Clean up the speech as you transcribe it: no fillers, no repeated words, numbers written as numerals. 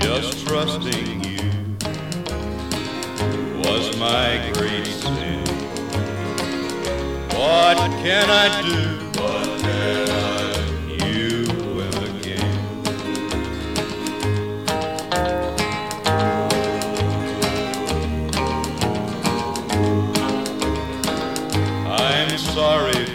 Just trusting you was my great sin. What can I do? What can I do? You will again. I'm sorry